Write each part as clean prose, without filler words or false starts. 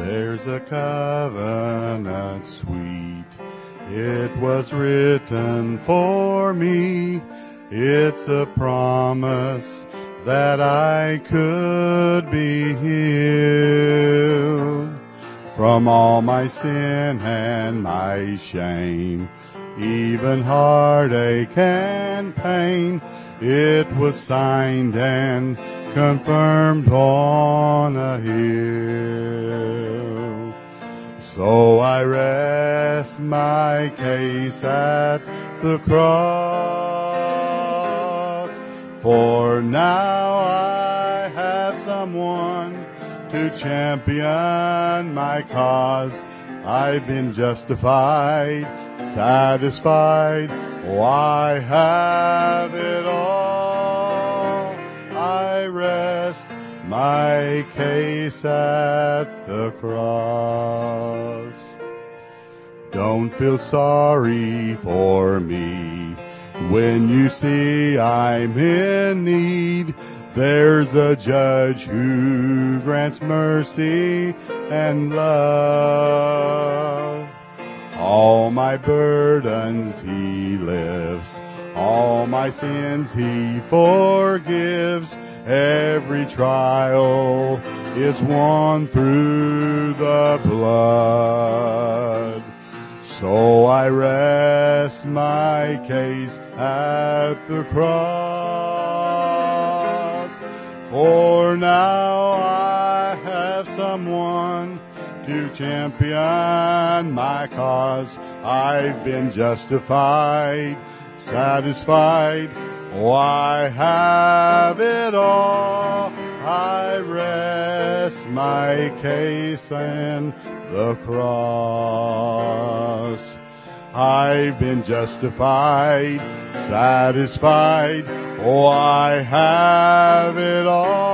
There's a covenant sweet. It was written for me. It's a promise that I could be healed from all my sin and my shame, even heartache and pain. It was signed and confirmed on a hill. So I rest my case at the cross, for now I have someone to champion my cause. I've been justified, satisfied. Oh, I have it all. I rest my case at the cross. Don't feel sorry for me when you see I'm in need. There's a judge who grants mercy and love. All my burdens he lifts, all my sins he forgives. Every trial is won through the blood. So I rest my case at the cross, for now I have someone to champion my cause. I've been justified, satisfied. Oh, I have it all. I rest my case in the cross. I've been justified, satisfied. Oh, I have it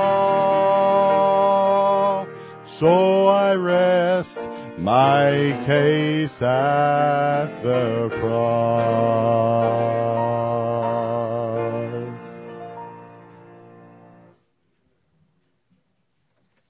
all. So I rest my case at the cross.